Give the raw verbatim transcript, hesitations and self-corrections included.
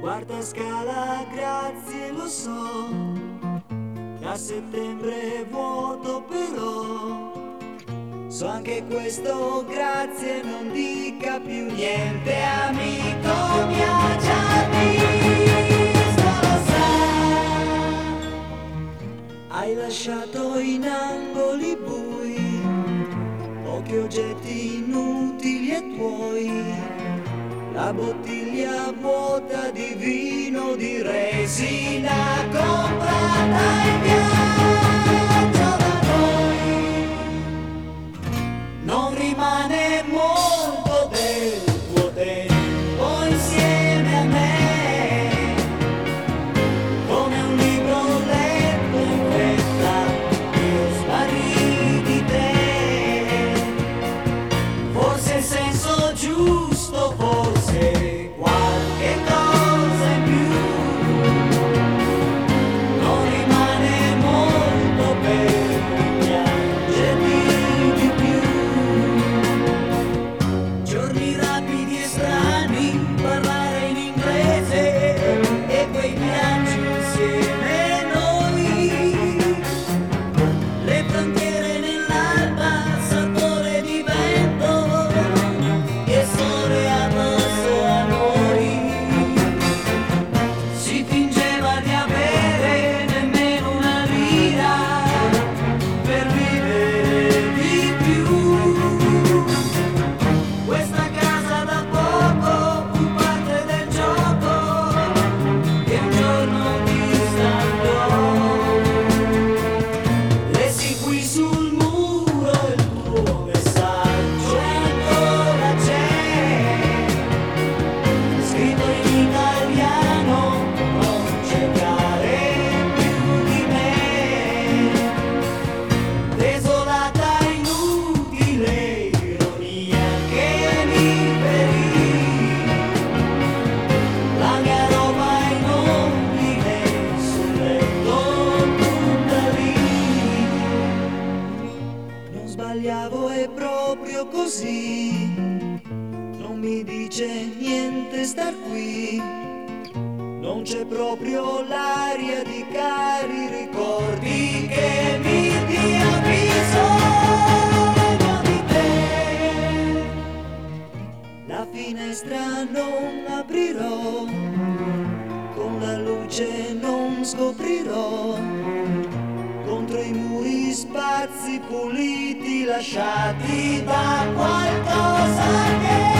Guarda Scala, grazie, lo so, da settembre è vuoto però. So anche questo, grazie, non dica più niente, amico mi ha già visto, lo sa. Hai lasciato in angoli bui pochi oggetti inutili e tuoi, la bottiglia vuota di vino di resina comprata in viaggio da noi. Non rimane molto del tuo tempo insieme a me, come un libro letto in fretta io sparì di te. Forse il senso giusto, forse qualche cosa in più, non rimane molto per piangerti di più. Giorni rapidi e strani, parlare in inglese e quei viaggi insieme noi, le frontiere nell'alba, sapore di vento e sole addosso a noi. Si fingeva di avere nemmeno una lira per vivere di più. Questa casa da poco fu parte del gioco che un giorno ti stampò. Lessi qui sul muro il tuo messaggio e ancora c'è, scritto in italiano, non cercare più di me. Desolata, inutile ironia che mi ferì, la mia roba inutile sul letto tutta lì. Non sbagliavo, è proprio così, non mi dice niente star qui, non c'è proprio l'aria di cari ricordi che mi dia bisogno di te. La finestra non aprirò, con la luce non scoprirò, contro i muri spazi puliti lasciati da qualcosa che